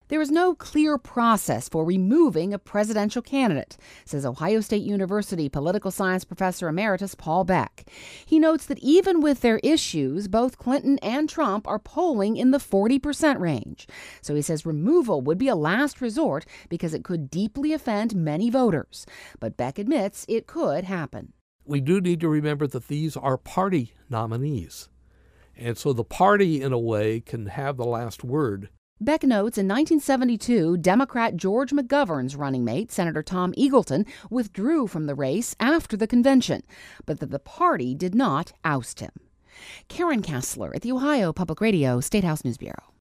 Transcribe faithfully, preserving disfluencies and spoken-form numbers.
There is no clear process for removing a presidential candidate, says Ohio State University political science professor emeritus Paul Beck. He notes that even with their issues, both Clinton and Trump are polling in the forty percent range. So he says removal would be a last resort because it could deeply offend many voters. But Beck admits it could happen. We do need to remember that these are party nominees. And so the party, in a way, can have the last word. Beck notes in nineteen seventy-two, Democrat George McGovern's running mate, Senator Tom Eagleton, withdrew from the race after the convention, but that the party did not oust him. Karen Kassler at the Ohio Public Radio State House News Bureau.